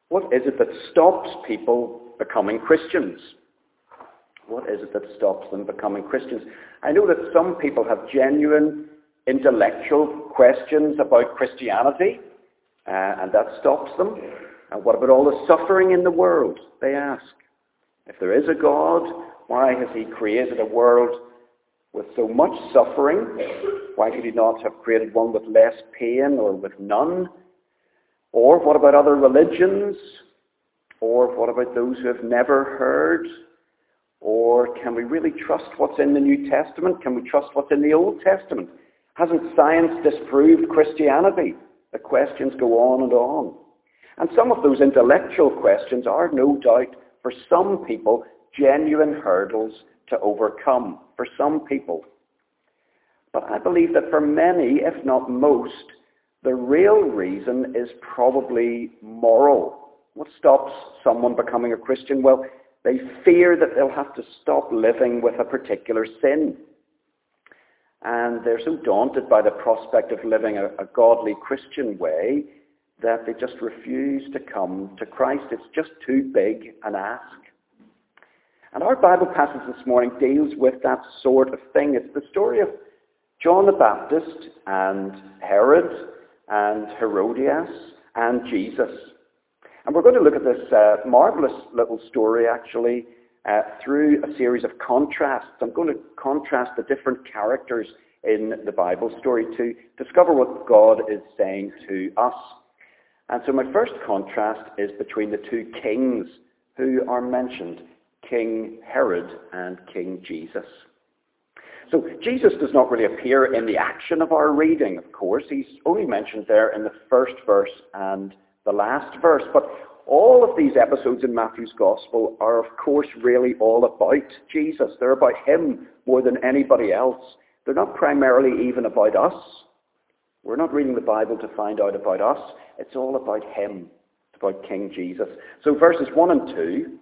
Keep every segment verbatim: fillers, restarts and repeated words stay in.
What is it that stops people becoming Christians? What is it that stops them becoming Christians? I know that some people have genuine intellectual questions about Christianity, uh, and that stops them. And what about all the suffering in the world, they ask? If there is a God, why has he created a world with so much suffering? Why could he not have created one with less pain or with none? Or what about other religions? Or what about those who have never heard? Or can we really trust what's in the New Testament? Can we trust what's in the Old Testament? Hasn't science disproved Christianity? The questions go on and on. And some of those intellectual questions are no doubt, for some people, genuine hurdles to overcome. For some people. But I believe that for many, if not most, the real reason is probably moral. What stops someone becoming a Christian? Well, they fear that they'll have to stop living with a particular sin. And they're so daunted by the prospect of living a, a godly Christian way that they just refuse to come to Christ. It's just too big an ask. And our Bible passage this morning deals with that sort of thing. It's the story of John the Baptist and Herod and Herodias and Jesus. And we're going to look at this uh, marvelous little story, actually, uh, through a series of contrasts. I'm going to contrast the different characters in the Bible story to discover what God is saying to us. And so my first contrast is between the two kings who are mentioned, King Herod and King Jesus. So Jesus does not really appear in the action of our reading, of course. He's only mentioned there in the first verse and the last verse. But all of these episodes in Matthew's Gospel are, of course, really all about Jesus. They're about him more than anybody else. They're not primarily even about us. We're not reading the Bible to find out about us. It's all about him. It's about King Jesus. So verses one and two.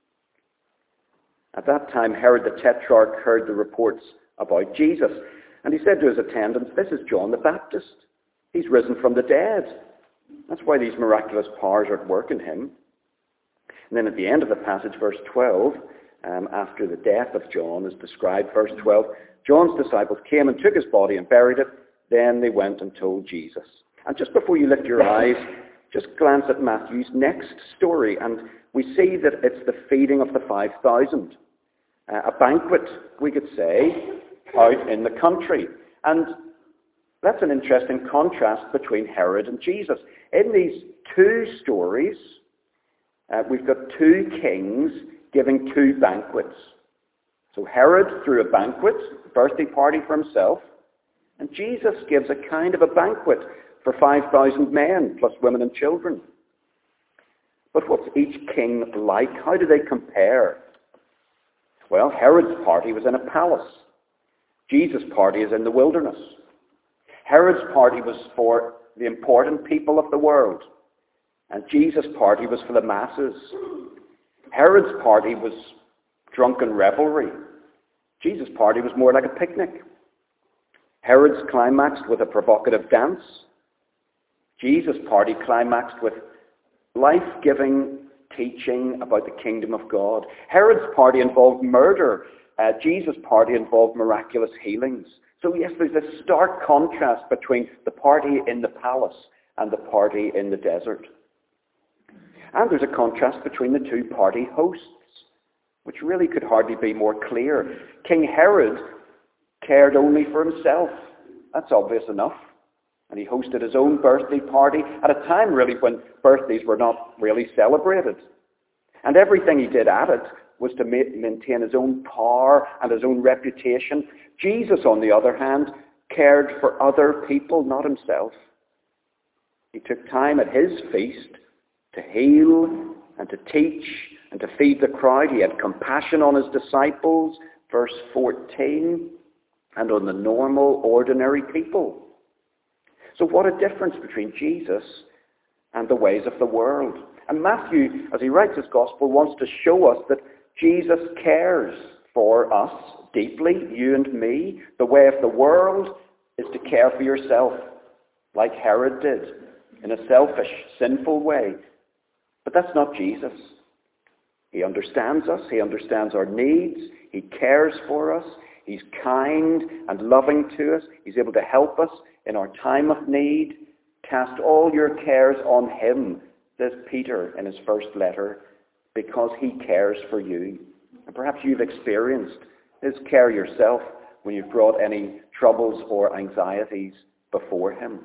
At that time, Herod the Tetrarch heard the reports about Jesus. And he said to his attendants, "This is John the Baptist. He's risen from the dead." That's why these miraculous powers are at work in him. And then at the end of the passage, verse twelve, um, after the death of John is described, verse twelve, John's disciples came and took his body and buried it. Then they went and told Jesus. And just before you lift your eyes, just glance at Matthew's next story, and we see that it's the feeding of the five thousand. Uh, a banquet, we could say, out in the country. And that's an interesting contrast between Herod and Jesus. In these two stories, uh, we've got two kings giving two banquets. So Herod threw a banquet, a birthday party for himself, and Jesus gives a kind of a banquet for five thousand men, plus women and children. But what's each king like? How do they compare? Well, Herod's party was in a palace. Jesus' party is in the wilderness. Herod's party was for the important people of the world, and Jesus' party was for the masses. Herod's party was drunken revelry. Jesus' party was more like a picnic. Herod's climaxed with a provocative dance. Jesus' party climaxed with life-giving teaching about the kingdom of God. Herod's party involved murder. Uh, Jesus' party involved miraculous healings. So yes, there's this stark contrast between the party in the palace and the party in the desert. And there's a contrast between the two party hosts, which really could hardly be more clear. King Herod cared only for himself. That's obvious enough. And he hosted his own birthday party at a time really when birthdays were not really celebrated. And everything he did at it was to ma- maintain his own power and his own reputation. Jesus, on the other hand, cared for other people, not himself. He took time at his feast to heal and to teach and to feed the crowd. He had compassion on his disciples, verse fourteen, and on the normal, ordinary people. So what a difference between Jesus and the ways of the world. And Matthew, as he writes his gospel, wants to show us that Jesus cares for us deeply, you and me. The way of the world is to care for yourself, like Herod did, in a selfish, sinful way. But that's not Jesus. He understands us. He understands our needs. He cares for us. He's kind and loving to us. He's able to help us in our time of need. Cast all your cares on him, says Peter in his first letter, because he cares for you. And perhaps you've experienced his care yourself when you've brought any troubles or anxieties before him.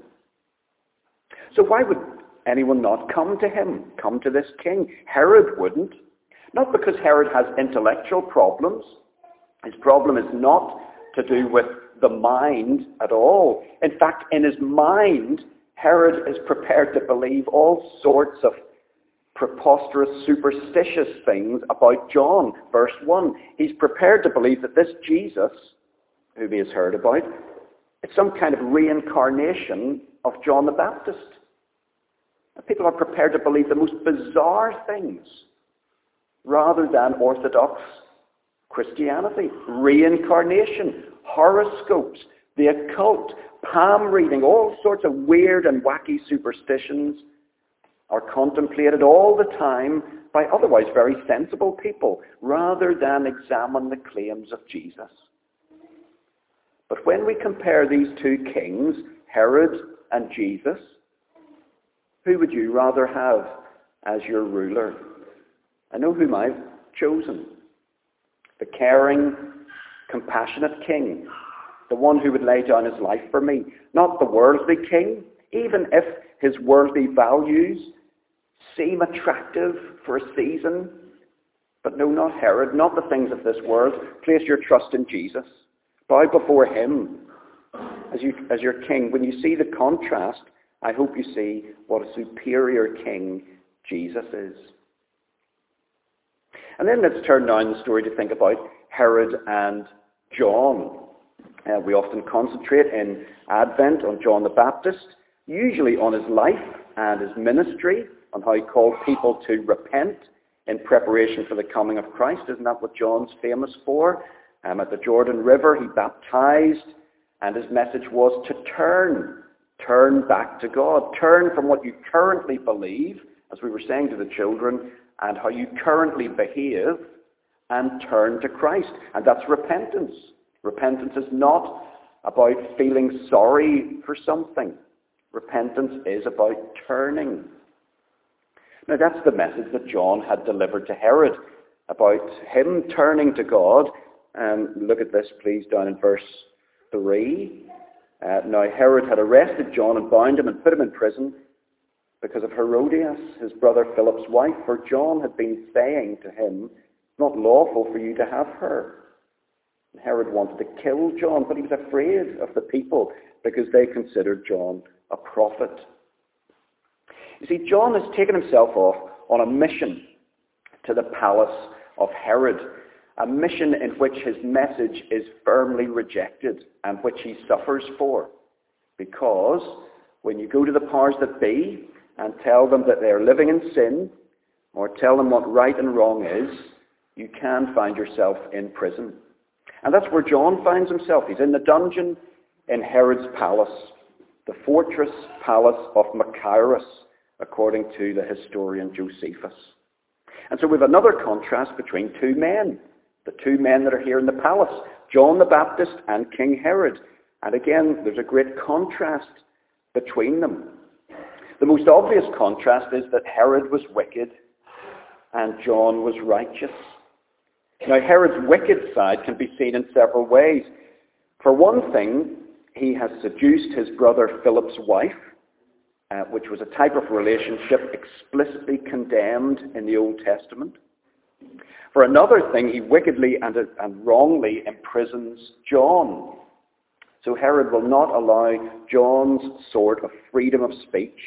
So why would anyone not come to him, come to this king? Herod wouldn't. Not because Herod has intellectual problems. His problem is not to do with the mind at all. In fact, in his mind, Herod is prepared to believe all sorts of preposterous, superstitious things about John. Verse one, he's prepared to believe that this Jesus, who he has heard about, is some kind of reincarnation of John the Baptist. And people are prepared to believe the most bizarre things rather than orthodox Christianity. Reincarnation, horoscopes, the occult, palm reading, all sorts of weird and wacky superstitions are contemplated all the time by otherwise very sensible people rather than examine the claims of Jesus. But when we compare these two kings, Herod and Jesus, who would you rather have as your ruler? I know whom I've chosen. The caring, compassionate king. The one who would lay down his life for me. Not the worldly king, even if his worldly values seem attractive for a season. But no, not Herod, not the things of this world. Place your trust in Jesus. Bow before him as, you, as your king. When you see the contrast, I hope you see what a superior king Jesus is. And then let's turn now in the story to think about Herod and John. Uh, we often concentrate in Advent on John the Baptist, usually on his life and his ministry, on how he called people to repent in preparation for the coming of Christ. Isn't that what John's famous for? Um, at the Jordan River, he baptized, and his message was to turn. Turn back to God. Turn from what you currently believe, as we were saying to the children, and how you currently behave, and turn to Christ. And that's repentance. Repentance is not about feeling sorry for something. Repentance is about turning. Now that's the message that John had delivered to Herod, about him turning to God. Um, look at this, please, down in verse three. Uh, now Herod had arrested John and bound him and put him in prison because of Herodias, his brother Philip's wife, for John had been saying to him, "It's not lawful for you to have her." And Herod wanted to kill John, but he was afraid of the people because they considered John a prophet. You see, John has taken himself off on a mission to the palace of Herod, a mission in which his message is firmly rejected and which he suffers for. Because when you go to the powers that be and tell them that they're living in sin, or tell them what right and wrong is, you can find yourself in prison. And that's where John finds himself. He's in the dungeon in Herod's palace, the fortress palace of Machaerus, according to the historian Josephus. And so we have another contrast between two men, the two men that are here in the palace, John the Baptist and King Herod. And again, there's a great contrast between them. The most obvious contrast is that Herod was wicked and John was righteous. Now, Herod's wicked side can be seen in several ways. For one thing, he has seduced his brother Philip's wife, uh, which was a type of relationship explicitly condemned in the Old Testament. For another thing, he wickedly and, and wrongly imprisons John. So Herod will not allow John's sort of freedom of speech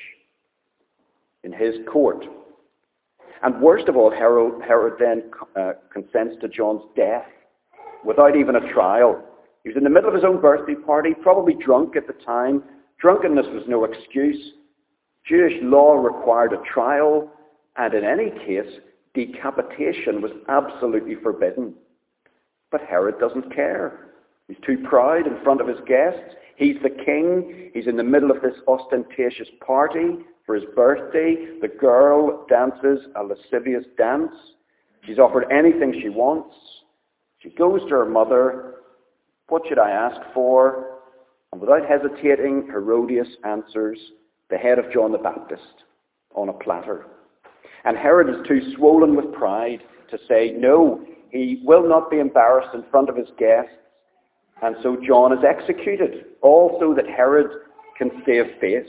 in his court. And worst of all, Herod, Herod then uh, consents to John's death without even a trial. He was in the middle of his own birthday party, probably drunk at the time. Drunkenness was no excuse. Jewish law required a trial, and in any case, decapitation was absolutely forbidden. But Herod doesn't care. He's too proud in front of his guests. He's the king. He's in the middle of this ostentatious party for his birthday. The girl dances a lascivious dance. She's offered anything she wants. She goes to her mother. What should I ask for? And without hesitating, Herodias answers, the head of John the Baptist on a platter. And Herod is too swollen with pride to say no. He will not be embarrassed in front of his guests. And so John is executed, all so that Herod can save face.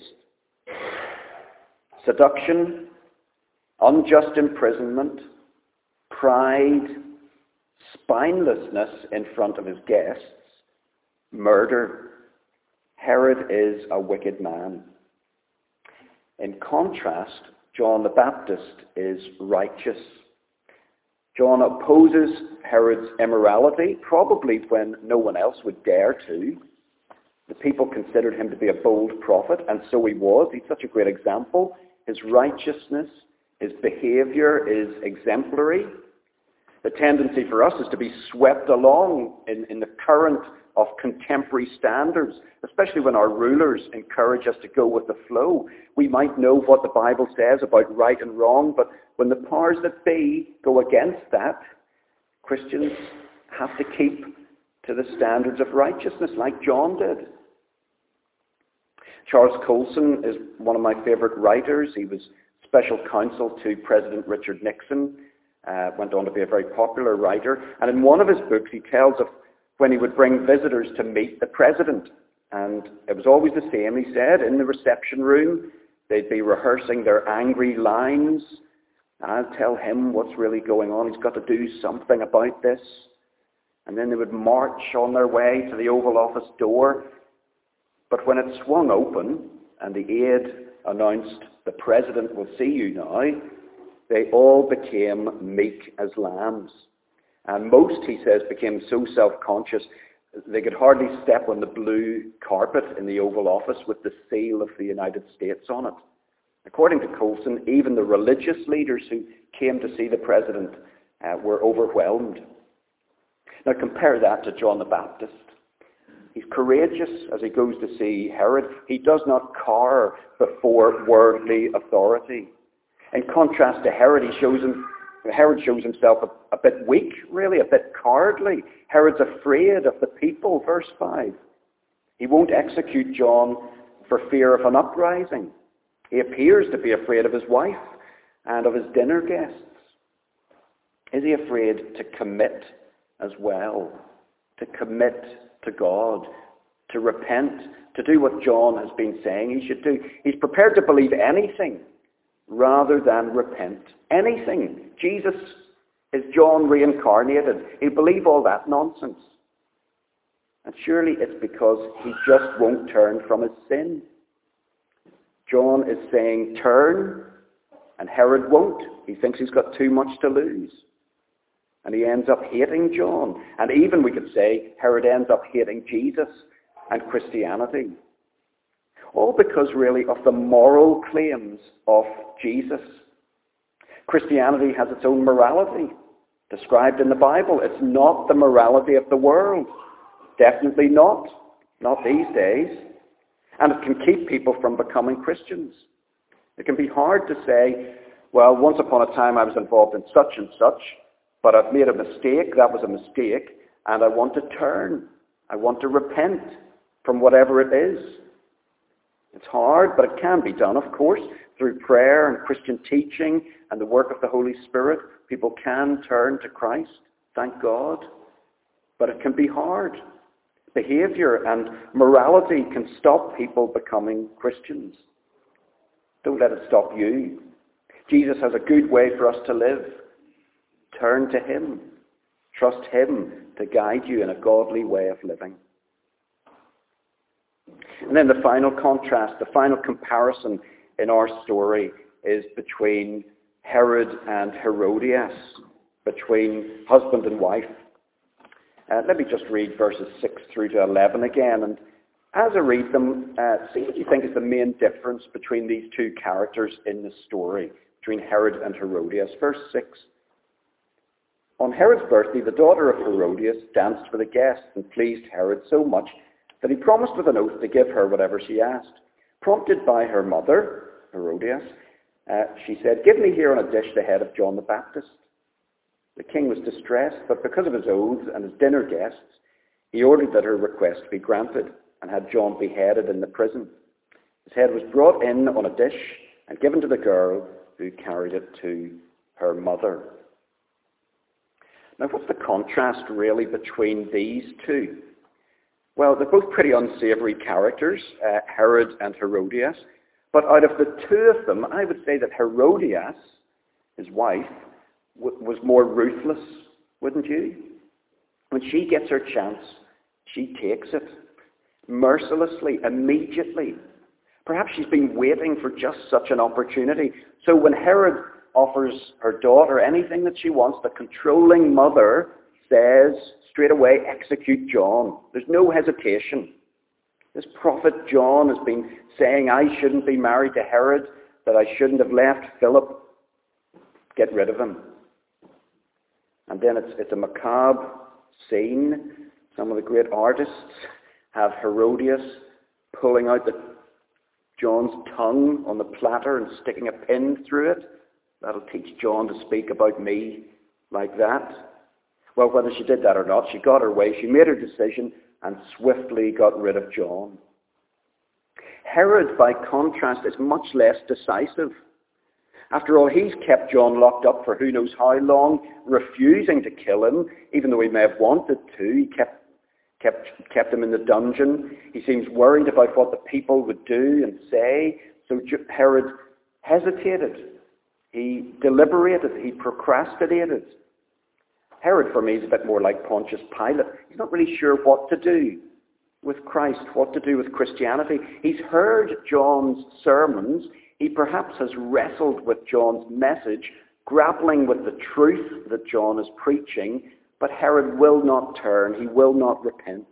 Seduction, unjust imprisonment, pride, spinelessness in front of his guests, murder. Herod is a wicked man. In contrast, John the Baptist is righteous. John opposes Herod's immorality, probably when no one else would dare to. The people considered him to be a bold prophet, and so he was. He's such a great example. His righteousness, his behavior is exemplary. The tendency for us is to be swept along in, in the current of contemporary standards, especially when our rulers encourage us to go with the flow. We might know what the Bible says about right and wrong, but when the powers that be go against that, Christians have to keep to the standards of righteousness like John did. Charles Colson is one of my favorite writers. He was special counsel to President Richard Nixon, uh, went on to be a very popular writer. And in one of his books, he tells of when he would bring visitors to meet the president. And it was always the same, he said, in the reception room. They'd be rehearsing their angry lines. I'll tell him what's really going on. He's got to do something about this. And then they would march on their way to the Oval Office door. But when it swung open and the aide announced, the president will see you now, they all became meek as lambs. And most, he says, became so self-conscious they could hardly step on the blue carpet in the Oval Office with the seal of the United States on it. According to Colson, even the religious leaders who came to see the president uh, were overwhelmed. Now compare that to John the Baptist. He's courageous as he goes to see Herod. He does not cower before worldly authority. In contrast to Herod, he shows him, Herod shows himself a, a bit weak, really, a bit cowardly. Herod's afraid of the people, verse five. He won't execute John for fear of an uprising. He appears to be afraid of his wife and of his dinner guests. Is he afraid to commit as well? To commit to God, to repent, to do what John has been saying he should do. He's prepared to believe anything rather than repent. Anything. Jesus is John reincarnated. He'll believe all that nonsense. And surely it's because he just won't turn from his sin. John is saying, turn, and Herod won't. He thinks he's got too much to lose. And he ends up hating John. And even, we could say, Herod ends up hating Jesus and Christianity. All because, really, of the moral claims of Jesus. Christianity has its own morality, described in the Bible. It's not the morality of the world. Definitely not. Not these days. And it can keep people from becoming Christians. It can be hard to say, well, once upon a time I was involved in such and such, but I've made a mistake, that was a mistake, and I want to turn. I want to repent from whatever it is. It's hard, but it can be done, of course, through prayer and Christian teaching and the work of the Holy Spirit. People can turn to Christ, thank God. But it can be hard. Behavior and morality can stop people becoming Christians. Don't let it stop you. Jesus has a good way for us to live. Turn to him. Trust him to guide you in a godly way of living. And then the final contrast, the final comparison in our story is between Herod and Herodias, between husband and wife. Uh, let me just read verses six through to eleven again. And as I read them, uh, see what you think is the main difference between these two characters in the story, between Herod and Herodias. Verse six. On Herod's birthday, the daughter of Herodias danced for the guests and pleased Herod so much that he promised with an oath to give her whatever she asked. Prompted by her mother, Herodias, uh, she said, "Give me here on a dish the head of John the Baptist." The king was distressed, but because of his oaths and his dinner guests, he ordered that her request be granted and had John beheaded in the prison. His head was brought in on a dish and given to the girl, who carried it to her mother. Now, what's the contrast really between these two? Well, they're both pretty unsavory characters, uh, Herod and Herodias. But out of the two of them, I would say that Herodias, his wife, w- was more ruthless, wouldn't you? When she gets her chance, she takes it. Mercilessly, immediately. Perhaps she's been waiting for just such an opportunity. So when Herod offers her daughter anything that she wants, the controlling mother says straight away, execute John. There's no hesitation. This prophet John has been saying, I shouldn't be married to Herod, that I shouldn't have left Philip. Get rid of him. And then it's, it's a macabre scene. Some of the great artists have Herodias pulling out the, John's tongue on the platter and sticking a pin through it. That'll teach John to speak about me like that. Well, whether she did that or not, she got her way. She made her decision and swiftly got rid of John. Herod, by contrast, is much less decisive. After all, he's kept John locked up for who knows how long, refusing to kill him, even though he may have wanted to. He kept, kept, kept him in the dungeon. He seems worried about what the people would do and say. So Herod hesitated. He deliberated. He procrastinated. Herod, for me, is a bit more like Pontius Pilate. He's not really sure what to do with Christ, what to do with Christianity. He's heard John's sermons. He perhaps has wrestled with John's message, grappling with the truth that John is preaching, but Herod will not turn. He will not repent.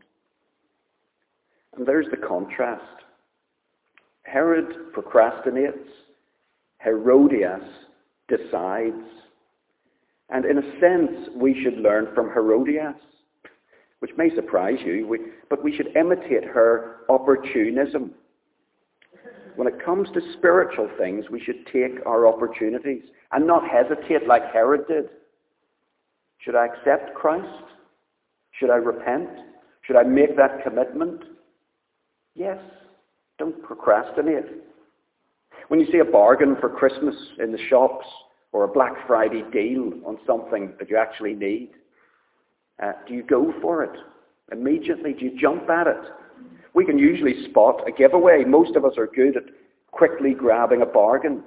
And there's the contrast. Herod procrastinates. Herodias decides. And in a sense, we should learn from Herodias, which may surprise you, we, but we should imitate her opportunism. When it comes to spiritual things, we should take our opportunities and not hesitate like Herod did. Should I accept Christ? Should I repent? Should I make that commitment? Yes. Don't procrastinate. When you see a bargain for Christmas in the shops, or a Black Friday deal on something that you actually need, uh, do you go for it immediately? Do you jump at it? We can usually spot a giveaway. Most of us are good at quickly grabbing a bargain.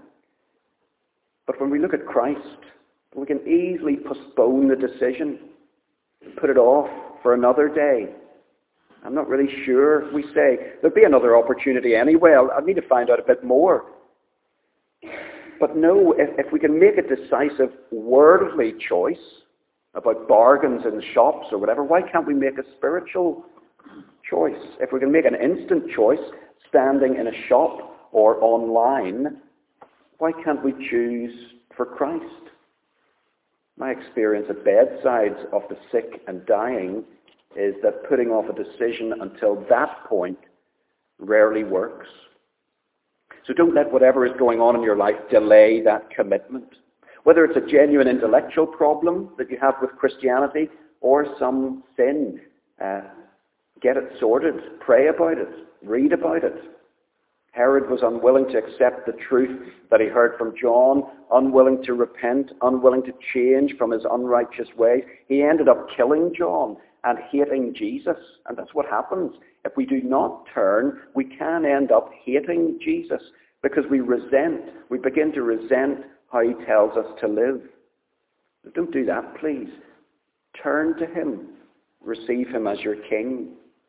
But when we look at Christ, we can easily postpone the decision, put it off for another day. I'm not really sure. We say, there'll be another opportunity anyway. I'll, I'll need to find out a bit more. But no, if, if we can make a decisive worldly choice about bargains in the shops or whatever, why can't we make a spiritual choice? If we can make an instant choice standing in a shop or online, why can't we choose for Christ? My experience at bedsides of the sick and dying is that putting off a decision until that point rarely works. So don't let whatever is going on in your life delay that commitment. Whether it's a genuine intellectual problem that you have with Christianity or some sin, uh, get it sorted, pray about it, read about it. Herod was unwilling to accept the truth that he heard from John, unwilling to repent, unwilling to change from his unrighteous ways. He ended up killing John and hating Jesus. And that's what happens. If we do not turn, we can end up hating Jesus because we resent, we begin to resent how he tells us to live. But don't do that, please. Turn to him. Receive him as your king.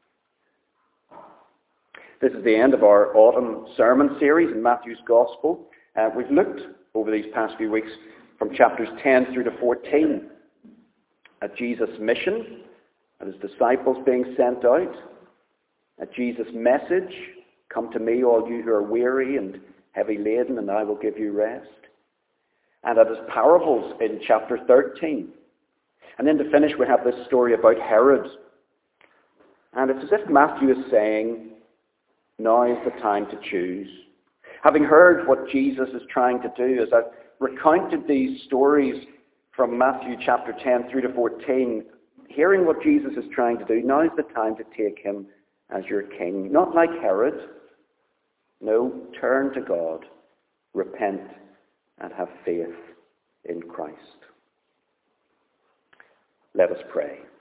This is the end of our autumn sermon series in Matthew's Gospel. Uh, we've looked over these past few weeks from chapters ten through to fourteen at Jesus' mission, at his disciples being sent out, at Jesus' message, come to me all you who are weary and heavy laden and I will give you rest, and at his parables in chapter thirteen. And then to finish we have this story about Herod. And it's as if Matthew is saying, now is the time to choose. Having heard what Jesus is trying to do, as I've recounted these stories from Matthew chapter ten through to fourteen, hearing what Jesus is trying to do, now is the time to take him as your king. Not like Herod. No, turn to God, repent, and have faith in Christ. Let us pray.